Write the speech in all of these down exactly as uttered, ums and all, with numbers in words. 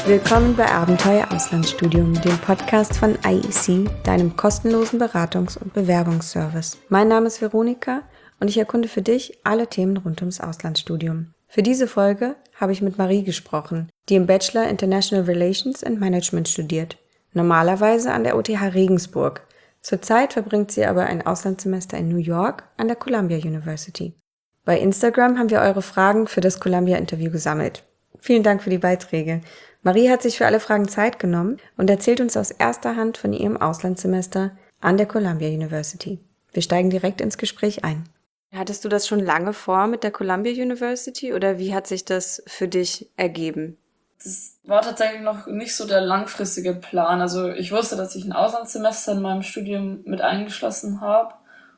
Willkommen bei Abenteuer Auslandsstudium, dem Podcast von I E C, deinem kostenlosen Beratungs- und Bewerbungsservice. Mein Name ist Veronika und ich erkunde für dich alle Themen rund ums Auslandsstudium. Für diese Folge habe ich mit Marie gesprochen, die im Bachelor International Relations and Management studiert. Normalerweise an der O T H Regensburg. Zurzeit verbringt sie aber ein Auslandssemester in New York an der Columbia University. Bei Instagram haben wir eure Fragen für das Columbia-Interview gesammelt. Vielen Dank für die Beiträge. Marie hat sich für alle Fragen Zeit genommen und erzählt uns aus erster Hand von ihrem Auslandssemester an der Columbia University. Wir steigen direkt ins Gespräch ein. Hattest du das schon lange vor mit der Columbia University oder wie hat sich das für dich ergeben? Das war tatsächlich noch nicht so der langfristige Plan. Also ich wusste, dass ich ein Auslandssemester in meinem Studium mit eingeschlossen habe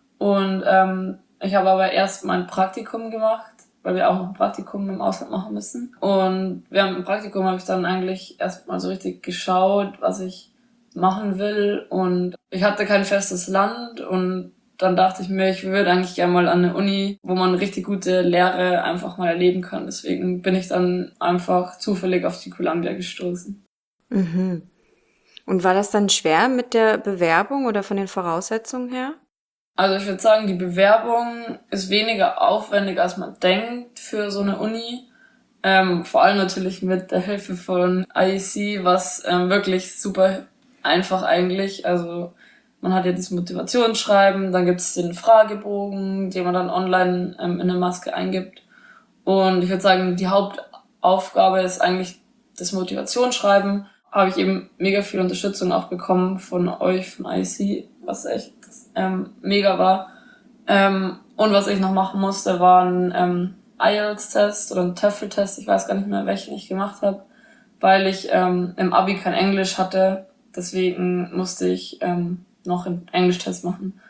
und ähm, ich habe aber erst mein Praktikum gemacht, weil wir auch noch ein Praktikum im Ausland machen müssen. Und während dem Praktikum habe ich dann eigentlich erst mal so richtig geschaut, was ich machen will. Und ich hatte kein festes Land und dann dachte ich mir, ich würde eigentlich gerne mal an eine Uni, wo man richtig gute Lehre einfach mal erleben kann. Deswegen bin ich dann einfach zufällig auf die Columbia gestoßen. Mhm. Und war das dann schwer mit der Bewerbung oder von den Voraussetzungen her? Also ich würde sagen, die Bewerbung ist weniger aufwendig, als man denkt für so eine Uni. Ähm, vor allem natürlich mit der Hilfe von I E C, was ähm, wirklich super einfach eigentlich. Also man hat ja dieses Motivationsschreiben, dann gibt es den Fragebogen, den man dann online ähm, in eine Maske eingibt. Und ich würde sagen, die Hauptaufgabe ist eigentlich das Motivationsschreiben. Habe ich eben mega viel Unterstützung auch bekommen von euch, von I E C, was echt ähm, mega war. Ähm, und was ich noch machen musste, war ein ähm, I E L T S-Test oder ein TOEFL-Test, ich weiß gar nicht mehr, welchen ich gemacht habe, weil ich ähm, im Abi kein Englisch hatte. Deswegen musste ich ähm, noch einen Englisch-Test machen.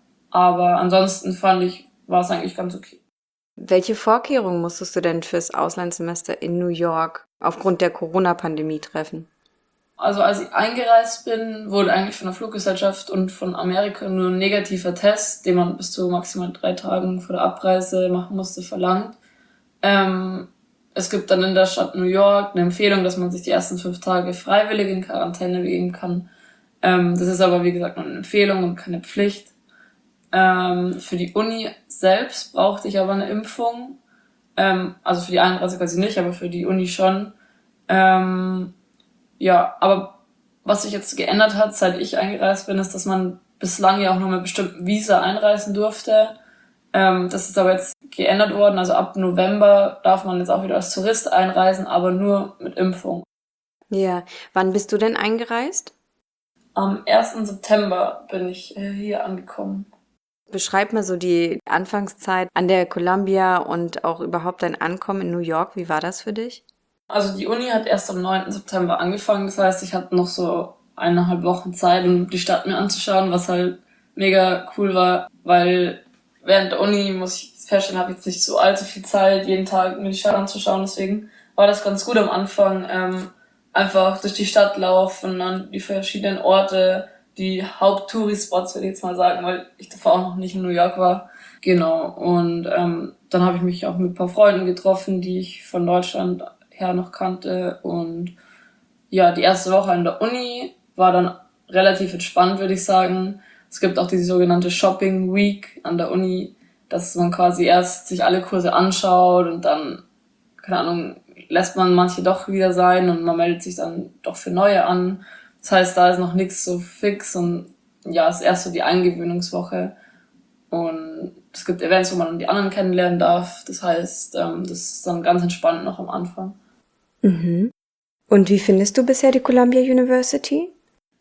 Aber ansonsten fand ich, war es eigentlich ganz okay. Welche Vorkehrungen musstest du denn fürs Auslandssemester in New York aufgrund der Corona-Pandemie treffen? Also als ich eingereist bin, wurde eigentlich von der Fluggesellschaft und von Amerika nur ein negativer Test, den man bis zu maximal drei Tagen vor der Abreise machen musste, verlangt. Ähm, es gibt dann in der Stadt New York eine Empfehlung, dass man sich die ersten fünf Tage freiwillig in Quarantäne begeben kann. Ähm, das ist aber, wie gesagt, nur eine Empfehlung und keine Pflicht. Ähm, für die Uni selbst brauchte ich aber eine Impfung. Ähm, also für die Einreise quasi nicht, aber für die Uni schon. Ähm, Ja, aber was sich jetzt geändert hat, seit ich eingereist bin, ist, dass man bislang ja auch nur mit bestimmten Visa einreisen durfte. Ähm, das ist aber jetzt geändert worden. Also ab November darf man jetzt auch wieder als Tourist einreisen, aber nur mit Impfung. Ja, wann bist du denn eingereist? Am ersten September bin ich äh, hier angekommen. Beschreib mal so die Anfangszeit an der Columbia und auch überhaupt dein Ankommen in New York. Wie war das für dich? Also die Uni hat erst am neunten September angefangen. Das heißt, ich hatte noch so eineinhalb Wochen Zeit, um die Stadt mir anzuschauen, was halt mega cool war, weil während der Uni, muss ich feststellen, habe ich jetzt nicht so allzu viel Zeit, jeden Tag mir die Stadt anzuschauen. Deswegen war das ganz gut am Anfang, ähm, einfach durch die Stadt laufen, an die verschiedenen Orte, die Haupt-Touri-Spots, würde ich jetzt mal sagen, weil ich davor auch noch nicht in New York war. Genau, und ähm, dann habe ich mich auch mit ein paar Freunden getroffen, die ich von Deutschland her noch kannte. Und ja, die erste Woche an der Uni war dann relativ entspannt, würde ich sagen. Es gibt auch die sogenannte Shopping Week an der Uni, dass man quasi erst sich alle Kurse anschaut und dann, keine Ahnung, lässt man manche doch wieder sein und man meldet sich dann doch für neue an. Das heißt, da ist noch nichts so fix und ja, es ist erst so die Eingewöhnungswoche. Und es gibt Events, wo man die anderen kennenlernen darf. Das heißt, ähm, das ist dann ganz entspannt noch am Anfang. Mhm. Und wie findest du bisher die Columbia University?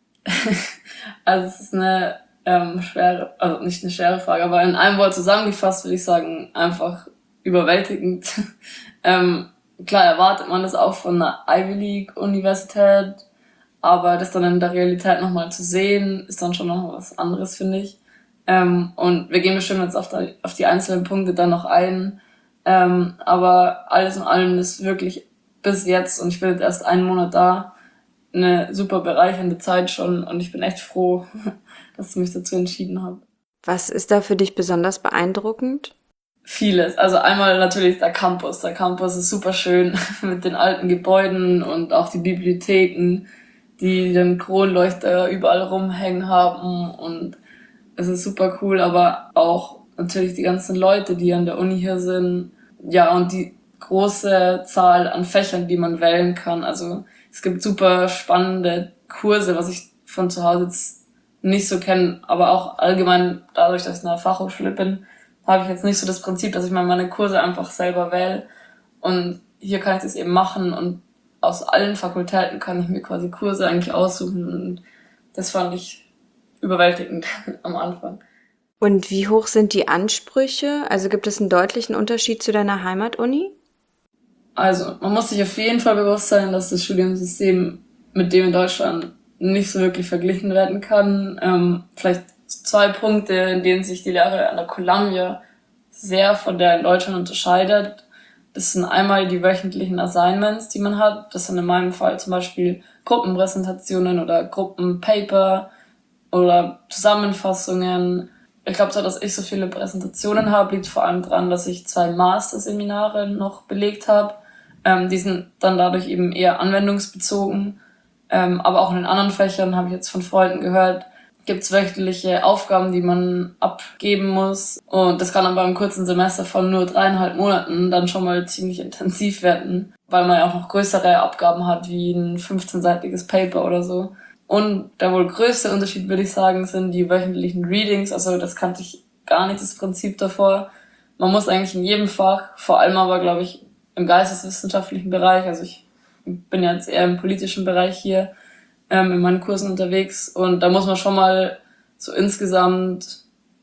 Also es ist eine ähm, schwere, also nicht eine schwere Frage, aber in einem Wort zusammengefasst würde ich sagen, einfach überwältigend. ähm, klar erwartet man das auch von einer Ivy League Universität, aber das dann in der Realität nochmal zu sehen, ist dann schon noch was anderes, finde ich. Ähm, und wir gehen bestimmt jetzt auf die, auf die einzelnen Punkte dann noch ein. Ähm, aber alles in allem ist wirklich bis jetzt, und ich bin jetzt erst einen Monat da, eine super bereichernde Zeit schon und ich bin echt froh, dass ich mich dazu entschieden habe. Was ist da für dich besonders beeindruckend? vieles. Also einmal natürlich der Campus. Der Campus ist super schön mit den alten Gebäuden und auch die Bibliotheken, die den Kronleuchter überall rumhängen haben, und es ist super cool, aber auch natürlich die ganzen Leute, die an der Uni hier sind. Ja, und die große Zahl an Fächern, die man wählen kann. Also es gibt super spannende Kurse, was ich von zu Hause jetzt nicht so kenne, aber auch allgemein dadurch, dass ich in einer Fachhochschule bin, habe ich jetzt nicht so das Prinzip, dass ich mal meine Kurse einfach selber wähle. Und hier kann ich das eben machen, und aus allen Fakultäten kann ich mir quasi Kurse eigentlich aussuchen, und das fand ich überwältigend am Anfang. Und wie hoch sind die Ansprüche? Also gibt es einen deutlichen Unterschied zu deiner Heimatuni? Also man muss sich auf jeden Fall bewusst sein, dass das Studiensystem mit dem in Deutschland nicht so wirklich verglichen werden kann. Ähm, vielleicht zwei Punkte, in denen sich die Lehre an der Columbia sehr von der in Deutschland unterscheidet. Das sind einmal die wöchentlichen Assignments, die man hat. Das sind in meinem Fall zum Beispiel Gruppenpräsentationen oder Gruppenpaper oder Zusammenfassungen. Ich glaube zwar, dass ich so viele Präsentationen habe, liegt vor allem daran, dass ich zwei Masterseminare noch belegt habe. Ähm, die sind dann dadurch eben eher anwendungsbezogen. Ähm, aber auch in den anderen Fächern, habe ich jetzt von Freunden gehört, gibt es wöchentliche Aufgaben, die man abgeben muss. Und das kann dann beim kurzen Semester von nur dreieinhalb Monaten dann schon mal ziemlich intensiv werden, weil man ja auch noch größere Abgaben hat, wie ein fünfzehnseitiges Paper oder so. Und der wohl größte Unterschied, würde ich sagen, sind die wöchentlichen Readings. Also das kannte ich gar nicht, das Prinzip davor. Man muss eigentlich in jedem Fach, vor allem aber, glaube ich, im geisteswissenschaftlichen Bereich, also ich bin ja jetzt eher im politischen Bereich hier, ähm, in meinen Kursen unterwegs, und da muss man schon mal so insgesamt,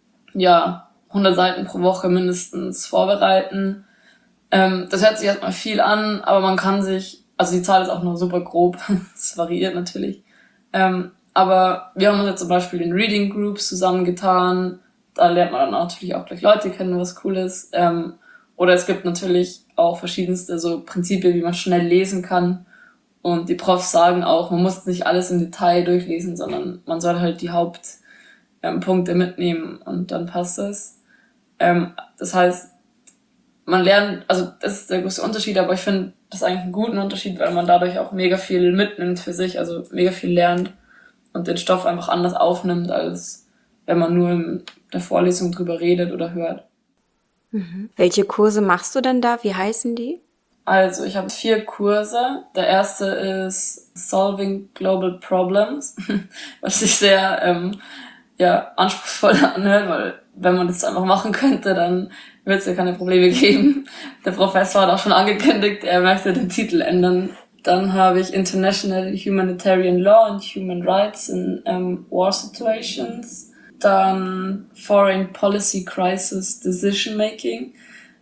ja, hundert Seiten pro Woche mindestens vorbereiten. Ähm, das hört sich erstmal viel an, aber man kann sich, also die Zahl ist auch nur super grob, es variiert natürlich, ähm, aber wir haben uns jetzt zum Beispiel in Reading Groups zusammengetan, da lernt man dann natürlich auch gleich Leute kennen, was cool ist, ähm, oder es gibt natürlich auch verschiedenste so Prinzipien, wie man schnell lesen kann. Und die Profs sagen auch, man muss nicht alles im Detail durchlesen, sondern man soll halt die Hauptpunkte ähm, mitnehmen, und dann passt es. Ähm, das heißt, man lernt, also das ist der größte Unterschied, aber ich finde das eigentlich einen guten Unterschied, weil man dadurch auch mega viel mitnimmt für sich, also mega viel lernt und den Stoff einfach anders aufnimmt, als wenn man nur in der Vorlesung drüber redet oder hört. Mhm. Welche Kurse machst du denn da? Wie heißen die? Also ich habe vier Kurse. Der erste ist Solving Global Problems, was sich sehr ähm, ja anspruchsvoll anhört, weil wenn man das einfach machen könnte, dann würde es ja keine Probleme geben. Der Professor hat auch schon angekündigt, er möchte den Titel ändern. Dann habe ich International Humanitarian Law and Human Rights in ähm, War Situations. Dann Foreign Policy Crisis Decision Making.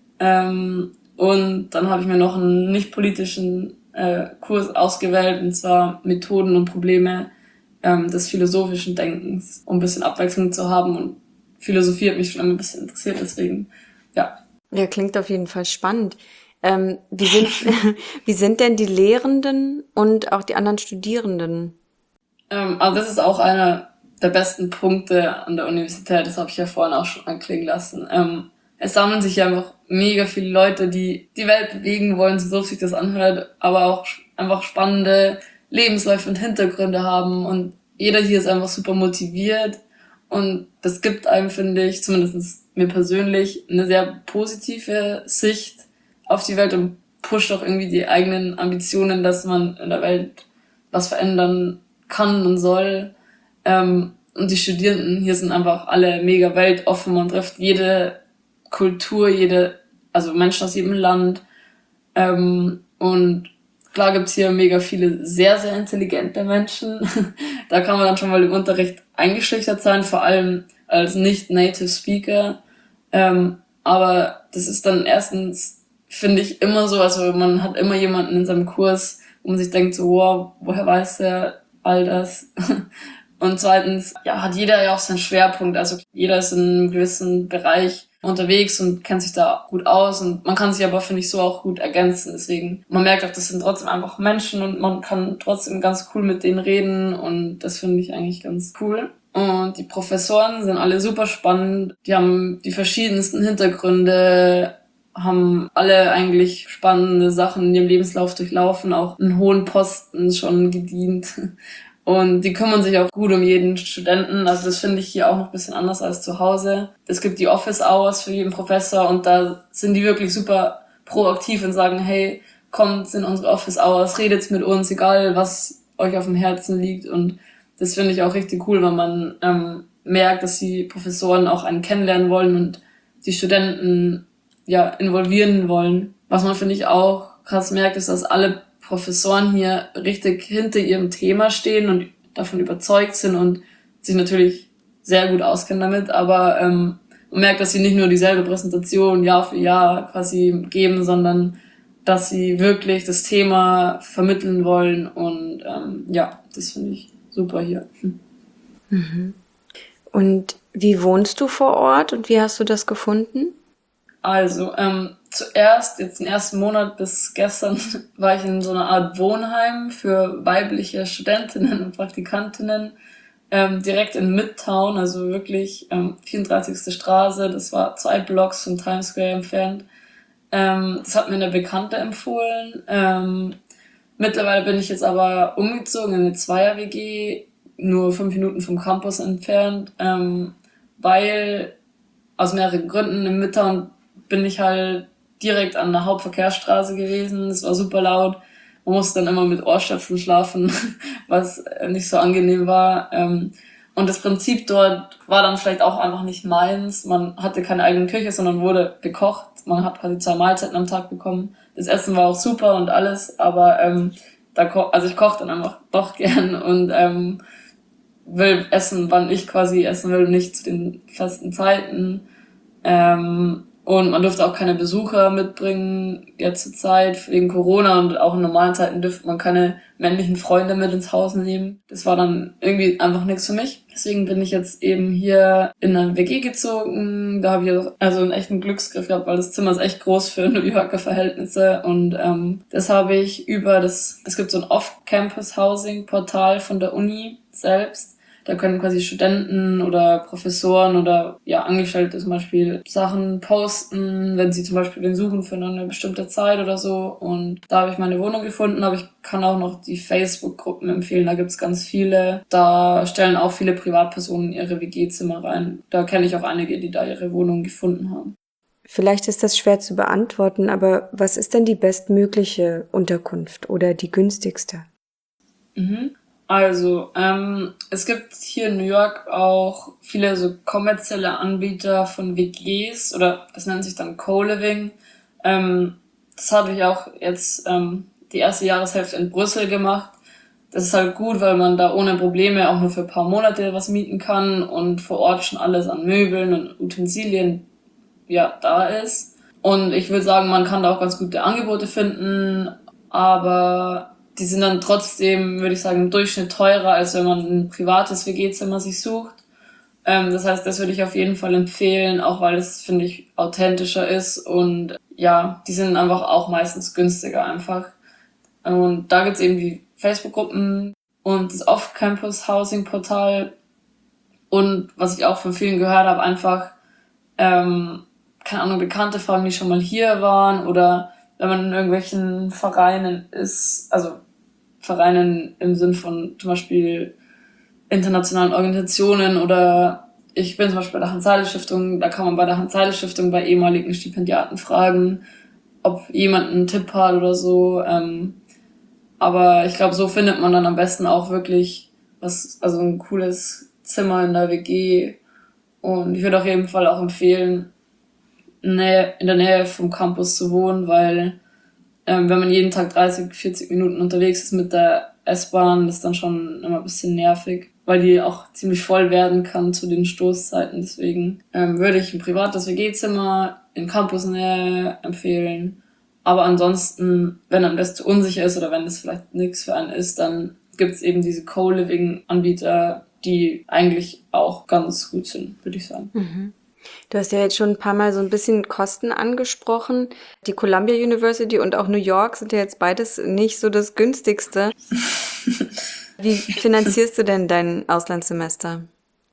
Ähm, und dann habe ich mir noch einen nicht politischen äh, Kurs ausgewählt, und zwar Methoden und Probleme ähm, des philosophischen Denkens, um ein bisschen Abwechslung zu haben. Und Philosophie hat mich schon immer ein bisschen interessiert, deswegen, ja. Ja, klingt auf jeden Fall spannend. Ähm, wie sind, wie sind denn die Lehrenden und auch die anderen Studierenden? Ähm, also das ist auch einer der besten Punkte an der Universität, das habe ich ja vorhin auch schon anklingen lassen. Ähm, es sammeln sich ja einfach mega viele Leute, die die Welt bewegen wollen, so doof sich das anhört, aber auch einfach spannende Lebensläufe und Hintergründe haben, und jeder hier ist einfach super motiviert, und das gibt einem, finde ich, zumindest mir persönlich, eine sehr positive Sicht auf die Welt und pusht auch irgendwie die eigenen Ambitionen, dass man in der Welt was verändern kann und soll. Ähm, und die Studierenden hier sind einfach alle mega weltoffen. Man trifft jede Kultur, jede, also Menschen aus jedem Land. Ähm, und klar gibt's hier mega viele sehr, sehr intelligente Menschen. Da kann man dann schon mal im Unterricht eingeschüchtert sein, vor allem als nicht-Native Speaker. Ähm, aber das ist dann erstens, finde ich, immer so, also man hat immer jemanden in seinem Kurs, wo man sich denkt so, wow, woher weiß der all das? Und zweitens, ja, hat jeder ja auch seinen Schwerpunkt. Also jeder ist in einem gewissen Bereich unterwegs und kennt sich da gut aus, und man kann sich aber, finde ich, so auch gut ergänzen. Deswegen, man merkt auch, das sind trotzdem einfach Menschen, und man kann trotzdem ganz cool mit denen reden, und das finde ich eigentlich ganz cool. Und die Professoren sind alle super spannend. Die haben die verschiedensten Hintergründe, haben alle eigentlich spannende Sachen in ihrem Lebenslauf durchlaufen, auch einen hohen Posten schon gedient. Und die kümmern sich auch gut um jeden Studenten. Also das finde ich hier auch noch ein bisschen anders als zu Hause. Es gibt die Office Hours für jeden Professor und da sind die wirklich super proaktiv und sagen, hey, kommt in unsere Office Hours, redet mit uns, egal was euch auf dem Herzen liegt. Und das finde ich auch richtig cool, weil man ähm, merkt, dass die Professoren auch einen kennenlernen wollen und die Studenten ja involvieren wollen. Was man, finde ich, auch krass merkt, ist, dass alle Professoren hier richtig hinter ihrem Thema stehen und davon überzeugt sind und sich natürlich sehr gut auskennen damit, aber ähm, man merkt, dass sie nicht nur dieselbe Präsentation Jahr für Jahr quasi geben, sondern dass sie wirklich das Thema vermitteln wollen und ähm, ja, das finde ich super hier. Hm. Mhm. Und wie wohnst du vor Ort und wie hast du das gefunden? Also, ähm, zuerst, jetzt den ersten Monat bis gestern, war ich in so einer Art Wohnheim für weibliche Studentinnen und Praktikantinnen, ähm, direkt in Midtown, also wirklich ähm, vierunddreißigste Straße, das war zwei Blocks von Times Square entfernt. Ähm, das hat mir eine Bekannte empfohlen. Ähm, mittlerweile bin ich jetzt aber umgezogen in eine Zweier-W G, nur fünf Minuten vom Campus entfernt, ähm, weil aus mehreren Gründen in Midtown bin ich halt direkt an der Hauptverkehrsstraße gewesen. Es war super laut. Man musste dann immer mit Ohrstöpseln schlafen, was nicht so angenehm war. Und das Prinzip dort war dann vielleicht auch einfach nicht meins. Man hatte keine eigene Küche, sondern wurde gekocht. Man hat quasi zwei Mahlzeiten am Tag bekommen. Das Essen war auch super und alles, aber ähm, da ko- also ich koche dann einfach doch gern und ähm, will essen, wann ich quasi essen will, nicht zu den festen Zeiten. Ähm, und man durfte auch keine Besucher mitbringen, jetzt zur Zeit, wegen Corona, und auch in normalen Zeiten dürfte man keine männlichen Freunde mit ins Haus nehmen. Das war dann irgendwie einfach nichts für mich. Deswegen bin ich jetzt eben hier in eine W G gezogen. Da habe ich also einen echten Glücksgriff gehabt, weil das Zimmer ist echt groß für New Yorker Verhältnisse. Und ähm, das habe ich über das, es gibt so ein Off-Campus-Housing-Portal von der Uni selbst. Da können quasi Studenten oder Professoren oder ja Angestellte zum Beispiel Sachen posten, wenn sie zum Beispiel den suchen für eine bestimmte Zeit oder so. Und da habe ich meine Wohnung gefunden, aber ich kann auch noch die Facebook-Gruppen empfehlen. Da gibt's ganz viele. Da stellen auch viele Privatpersonen ihre W G-Zimmer rein. Da kenne ich auch einige, die da ihre Wohnung gefunden haben. Vielleicht ist das schwer zu beantworten, aber was ist denn die bestmögliche Unterkunft oder die günstigste? Mhm. Also, ähm, es gibt hier in New York auch viele so kommerzielle Anbieter von W Gs oder das nennt sich dann Co-Living. Ähm, das habe ich auch jetzt ähm, die erste Jahreshälfte in Brüssel gemacht. Das ist halt gut, weil man da ohne Probleme auch nur für ein paar Monate was mieten kann und vor Ort schon alles an Möbeln und Utensilien ja da ist. Und ich würde sagen, man kann da auch ganz gute Angebote finden, aber die sind dann trotzdem, würde ich sagen, im Durchschnitt teurer, als wenn man ein privates W G-Zimmer sich sucht. Ähm, das heißt, das würde ich auf jeden Fall empfehlen, auch weil es, finde ich, authentischer ist und ja, die sind einfach auch meistens günstiger einfach. Und da gibt's eben die Facebook-Gruppen und das Off-Campus-Housing-Portal und was ich auch von vielen gehört habe, einfach, ähm, keine Ahnung, Bekannte fragen, die schon mal hier waren oder wenn man in irgendwelchen Vereinen ist, also Vereinen im Sinn von zum Beispiel internationalen Organisationen oder ich bin zum Beispiel bei der Hans-Seidel-Stiftung, da kann man bei der Hans-Seidel-Stiftung bei ehemaligen Stipendiaten fragen, ob jemand einen Tipp hat oder so. Ähm, aber ich glaube, so findet man dann am besten auch wirklich was, also ein cooles Zimmer in der W G. Und ich würde auf jeden Fall auch empfehlen, in der Nähe vom Campus zu wohnen, weil ähm, wenn man jeden Tag dreißig, vierzig Minuten unterwegs ist mit der S-Bahn, ist dann schon immer ein bisschen nervig, weil die auch ziemlich voll werden kann zu den Stoßzeiten. Deswegen ähm, würde ich ein privates W G-Zimmer in Campusnähe empfehlen. Aber ansonsten, wenn einem das zu unsicher ist oder wenn das vielleicht nichts für einen ist, dann gibt's eben diese Co-Living-Anbieter, die eigentlich auch ganz gut sind, würde ich sagen. Mhm. Du hast ja jetzt schon ein paar Mal so ein bisschen Kosten angesprochen. Die Columbia University und auch New York sind ja jetzt beides nicht so das günstigste. Wie finanzierst du denn dein Auslandssemester?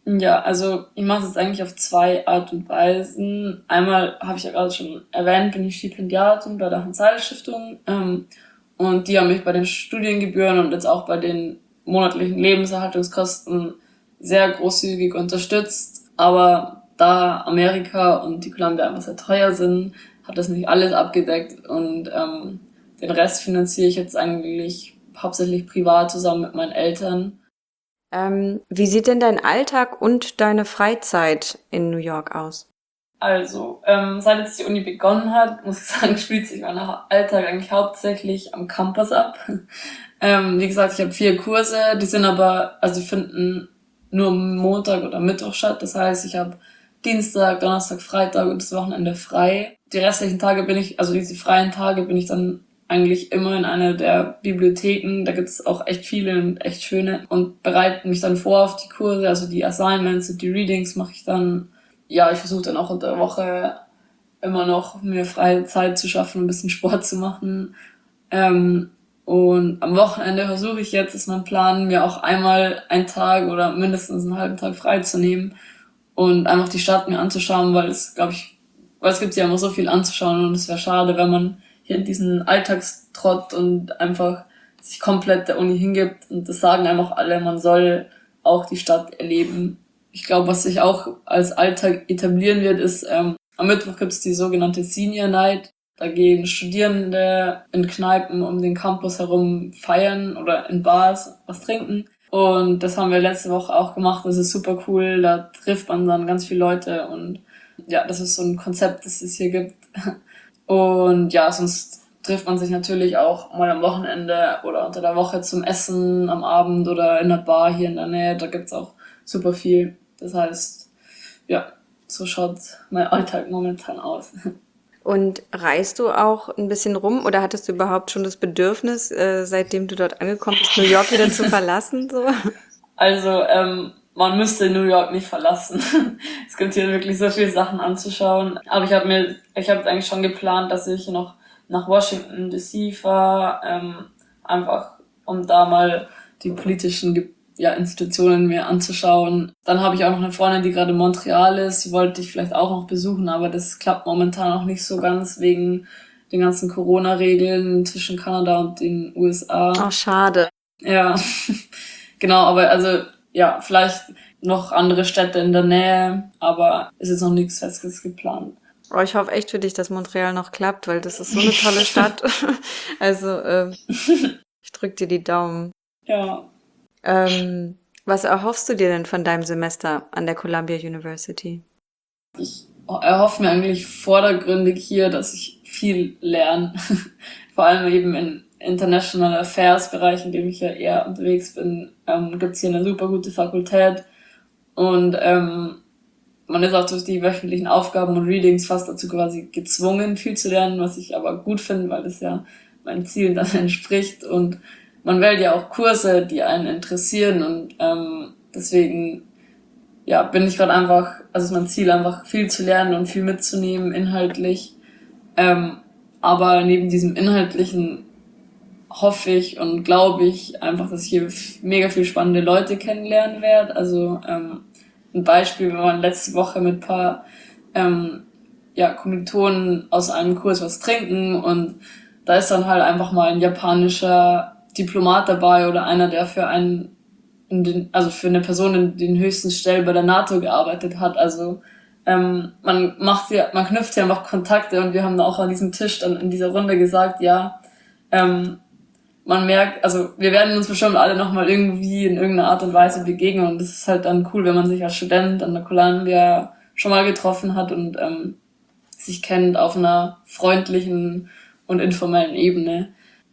Ja, also ich mache es jetzt eigentlich auf zwei Art und Weisen. Einmal, habe ich ja gerade schon erwähnt, bin ich Stipendiatin bei der Hans-Seidel-Stiftung. Ähm, und die haben mich bei den Studiengebühren und jetzt auch bei den monatlichen Lebenserhaltungskosten sehr großzügig unterstützt. Aber da Amerika und die Columbia einfach sehr teuer sind, hat das nicht alles abgedeckt. Und ähm, den Rest finanziere ich jetzt eigentlich hauptsächlich privat zusammen mit meinen Eltern. Ähm, wie sieht denn dein Alltag und deine Freizeit in New York aus? Also, ähm, seit jetzt die Uni begonnen hat, muss ich sagen, spielt sich mein Alltag eigentlich hauptsächlich am Campus ab. ähm, wie gesagt, ich habe vier Kurse, die sind aber, also die finden nur Montag oder Mittwoch statt. Das heißt, ich habe Dienstag, Donnerstag, Freitag und das Wochenende frei. Die restlichen Tage bin ich, also diese freien Tage bin ich dann eigentlich immer in einer der Bibliotheken. Da gibt's auch echt viele und echt schöne und bereite mich dann vor auf die Kurse, also die Assignments und die Readings mache ich dann. Ja, ich versuche dann auch unter der Woche immer noch mir freie Zeit zu schaffen, ein bisschen Sport zu machen. Ähm, und am Wochenende versuche ich jetzt, ist mein Plan, mir auch einmal einen Tag oder mindestens einen halben Tag frei zu nehmen und einfach die Stadt mir anzuschauen, weil es, glaube ich, weil es gibt ja immer so viel anzuschauen und es wäre schade, wenn man hier in diesen Alltagstrott und einfach sich komplett der Uni hingibt und das sagen einfach alle, man soll auch die Stadt erleben. Ich glaube, was sich auch als Alltag etablieren wird, ist, ähm, am Mittwoch gibt's die sogenannte Senior Night. Da gehen Studierende in Kneipen um den Campus herum feiern oder in Bars was trinken. Und das haben wir letzte Woche auch gemacht. Das ist super cool. Da trifft man dann ganz viele Leute und ja, das ist so ein Konzept, das es hier gibt. Und ja, sonst trifft man sich natürlich auch mal am Wochenende oder unter der Woche zum Essen am Abend oder in einer Bar hier in der Nähe. Da gibt's auch super viel. Das heißt, ja, so schaut mein Alltag momentan aus. Und reist du auch ein bisschen rum oder hattest du überhaupt schon das Bedürfnis, äh, seitdem du dort angekommen bist, New York wieder zu verlassen? So? Also, ähm, man müsste New York nicht verlassen. Es gibt hier wirklich so viele Sachen anzuschauen. Aber ich habe mir, ich habe eigentlich schon geplant, dass ich noch nach Washington D C fahre, ähm, einfach um da mal die politischen Ge ja, Institutionen mir anzuschauen. Dann habe ich auch noch eine Freundin, die gerade in Montreal ist. Die wollte ich vielleicht auch noch besuchen, aber das klappt momentan noch nicht so ganz wegen den ganzen Corona-Regeln zwischen Kanada und den U S A. Oh, schade. Ja, genau, aber also ja, vielleicht noch andere Städte in der Nähe, aber ist jetzt noch nichts Festes geplant. Oh, ich hoffe echt für dich, dass Montreal noch klappt, weil das ist so eine tolle Stadt. Also, ähm, ich drück dir die Daumen. Ja. Ähm, was erhoffst du dir denn von deinem Semester an der Columbia University? Ich erhoffe mir eigentlich vordergründig hier, dass ich viel lerne. Vor allem eben in International Affairs Bereich, in dem ich ja eher unterwegs bin, ähm, gibt's hier eine super gute Fakultät und ähm, man ist auch durch die wöchentlichen Aufgaben und Readings fast dazu quasi gezwungen, viel zu lernen, was ich aber gut finde, weil das ja meinen Zielen dann entspricht und man wählt ja auch Kurse, die einen interessieren und ähm, deswegen ja bin ich gerade einfach, also ist mein Ziel einfach viel zu lernen und viel mitzunehmen inhaltlich, ähm, aber neben diesem Inhaltlichen hoffe ich und glaube ich einfach, dass ich hier mega viel spannende Leute kennenlernen werde. Also ähm, ein Beispiel, wir waren letzte Woche mit ein paar ähm, ja, Kommilitonen aus einem Kurs was trinken und da ist dann halt einfach mal ein japanischer Diplomat dabei oder einer, der für einen, in den, also für eine Person in den höchsten Stellen bei der NATO gearbeitet hat. Also ähm, man macht ja, man knüpft ja einfach Kontakte und wir haben da auch an diesem Tisch dann in dieser Runde gesagt, ja, ähm, man merkt, also wir werden uns bestimmt alle nochmal irgendwie in irgendeiner Art und Weise begegnen und das ist halt dann cool, wenn man sich als Student an der Columbia schon mal getroffen hat und ähm, sich kennt auf einer freundlichen und informellen Ebene.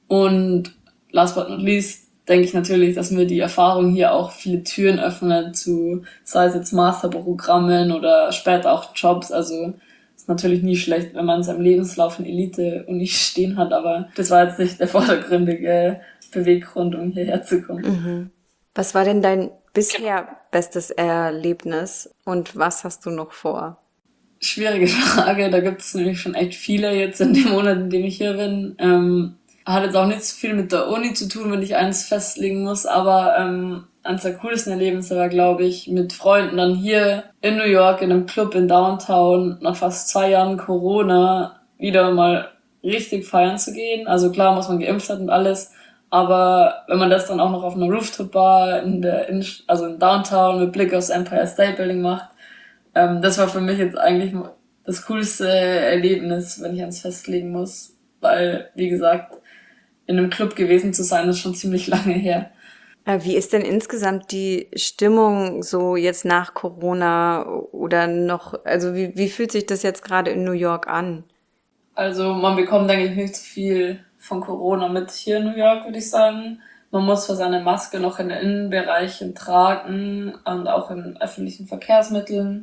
Und last but not least denke ich natürlich, dass mir die Erfahrung hier auch viele Türen öffnet zu, sei es jetzt Masterprogrammen oder später auch Jobs, also natürlich nie schlecht, wenn man in seinem Lebenslauf eine Elite-Uni stehen hat, aber das war jetzt nicht der vordergründige Beweggrund, um hierher zu kommen. Mhm. Was war denn dein bisher bestes Erlebnis und was hast du noch vor? Schwierige Frage, da gibt es nämlich schon echt viele jetzt in dem Monat, in dem ich hier bin. Ähm, hat jetzt auch nicht so viel mit der Uni zu tun, wenn ich eins festlegen muss, aber ähm, eines der coolsten Erlebnisse war, glaube ich, mit Freunden dann hier in New York in einem Club in Downtown nach fast zwei Jahren Corona wieder mal richtig feiern zu gehen. Also klar muss man geimpft hat und alles, aber wenn man das dann auch noch auf einer Rooftop-Bar in der in, also in Downtown mit Blick aufs Empire State Building macht, ähm, das war für mich jetzt eigentlich das coolste Erlebnis, wenn ich ans festlegen muss, weil, wie gesagt, in einem Club gewesen zu sein, ist schon ziemlich lange her. Wie ist denn insgesamt die Stimmung so jetzt nach Corona oder noch, also wie, wie fühlt sich das jetzt gerade in New York an? Also man bekommt eigentlich nicht so viel von Corona mit hier in New York, würde ich sagen. Man muss für seine Maske noch in den Innenbereichen tragen und auch in öffentlichen Verkehrsmitteln.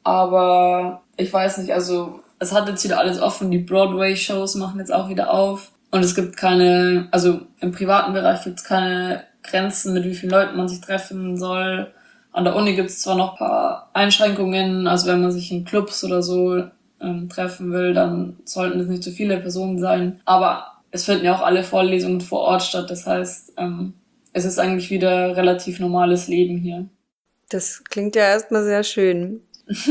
Aber ich weiß nicht, also es hat jetzt wieder alles offen, die Broadway-Shows machen jetzt auch wieder auf. Und es gibt keine, also im privaten Bereich gibt es keine Grenzen, mit wie vielen Leuten man sich treffen soll. An der Uni gibt es zwar noch ein paar Einschränkungen, also wenn man sich in Clubs oder so ähm, treffen will, dann sollten es nicht so viele Personen sein. Aber es finden ja auch alle Vorlesungen vor Ort statt, das heißt, ähm, es ist eigentlich wieder relativ normales Leben hier. Das klingt ja erstmal sehr schön.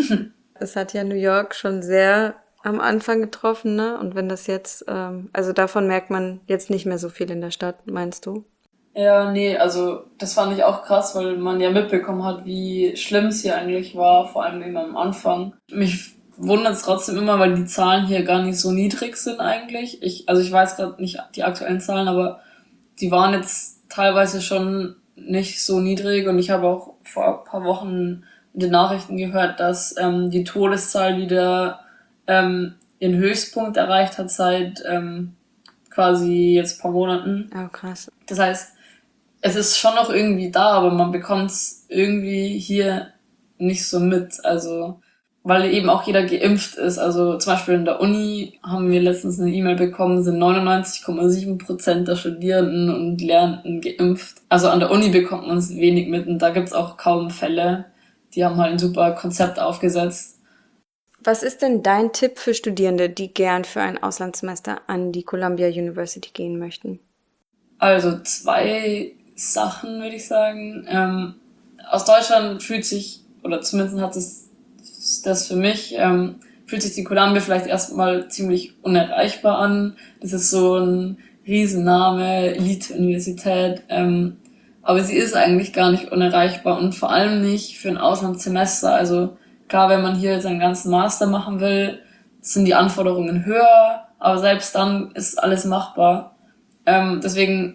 Es hat ja New York schon sehr am Anfang getroffen, ne? Und wenn das jetzt, ähm, also davon merkt man jetzt nicht mehr so viel in der Stadt, meinst du? Ja, nee, also das fand ich auch krass, weil man ja mitbekommen hat, wie schlimm es hier eigentlich war, vor allem eben am Anfang. Mich wundert es trotzdem immer, weil die Zahlen hier gar nicht so niedrig sind eigentlich. Ich, also ich weiß gerade nicht die aktuellen Zahlen, aber die waren jetzt teilweise schon nicht so niedrig und ich habe auch vor ein paar Wochen in den Nachrichten gehört, dass ähm, die Todeszahl wieder ähm, ihren Höchstpunkt erreicht hat seit ähm, quasi jetzt ein paar Monaten. Oh, krass. Das heißt, es ist schon noch irgendwie da, aber man bekommt es irgendwie hier nicht so mit. Also, weil eben auch jeder geimpft ist. Also zum Beispiel in der Uni haben wir letztens eine E-Mail bekommen, sind neunundneunzig Komma sieben Prozent der Studierenden und Lernenden geimpft. Also an der Uni bekommt man es wenig mit und da gibt's auch kaum Fälle. Die haben halt ein super Konzept aufgesetzt. Was ist denn dein Tipp für Studierende, die gern für ein Auslandssemester an die Columbia University gehen möchten? Also zwei Sachen, würde ich sagen. Ähm, aus Deutschland fühlt sich, oder zumindest hat es das für mich, ähm, fühlt sich die Columbia vielleicht erstmal ziemlich unerreichbar an. Das ist so ein Riesenname, Elite-Universität, ähm, aber sie ist eigentlich gar nicht unerreichbar und vor allem nicht für ein Auslandssemester. Also klar, wenn man hier seinen ganzen Master machen will, sind die Anforderungen höher, aber selbst dann ist alles machbar. Ähm, deswegen,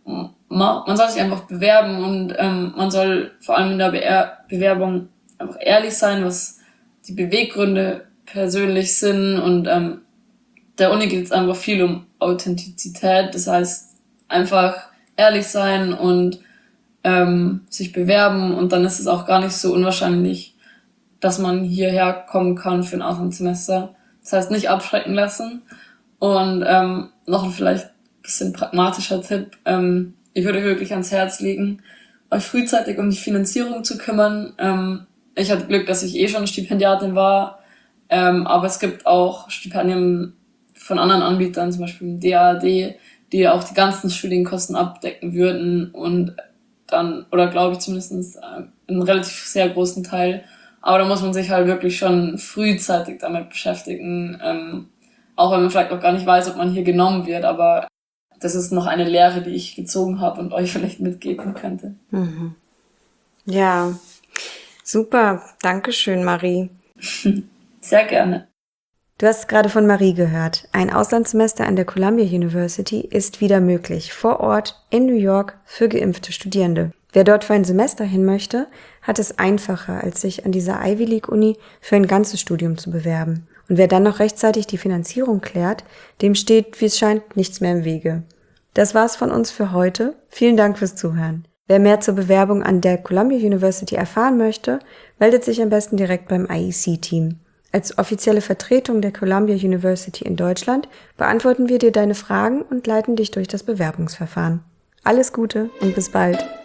ma, man soll sich einfach bewerben und ähm, man soll vor allem in der Be- Bewerbung einfach ehrlich sein, was die Beweggründe persönlich sind und ähm, der Uni geht es einfach viel um Authentizität, das heißt einfach ehrlich sein und ähm, sich bewerben und dann ist es auch gar nicht so unwahrscheinlich, dass man hierher kommen kann für ein Auslandssemester. Das heißt, nicht abschrecken lassen. Und ähm, noch ein vielleicht ein bisschen pragmatischer Tipp. Ähm, ich würde wirklich ans Herz legen, euch frühzeitig um die Finanzierung zu kümmern. Ähm, ich hatte Glück, dass ich eh schon Stipendiatin war. Ähm, aber es gibt auch Stipendien von anderen Anbietern, zum Beispiel dem D A A D, die auch die ganzen Studienkosten abdecken würden und dann, oder glaube ich zumindest äh, einen relativ sehr großen Teil. Aber da muss man sich halt wirklich schon frühzeitig damit beschäftigen, ähm, auch wenn man vielleicht auch gar nicht weiß, ob man hier genommen wird, aber das ist noch eine Lehre, die ich gezogen habe und euch vielleicht mitgeben könnte. Mhm. Ja, super. Dankeschön, Marie. Sehr gerne. Du hast gerade von Marie gehört. Ein Auslandssemester an der Columbia University ist wieder möglich, vor Ort in New York für geimpfte Studierende. Wer dort für ein Semester hin möchte, hat es einfacher, als sich an dieser Ivy League Uni für ein ganzes Studium zu bewerben. Und wer dann noch rechtzeitig die Finanzierung klärt, dem steht, wie es scheint, nichts mehr im Wege. Das war's von uns für heute. Vielen Dank fürs Zuhören. Wer mehr zur Bewerbung an der Columbia University erfahren möchte, meldet sich am besten direkt beim I E C-Team. Als offizielle Vertretung der Columbia University in Deutschland beantworten wir dir deine Fragen und leiten dich durch das Bewerbungsverfahren. Alles Gute und bis bald!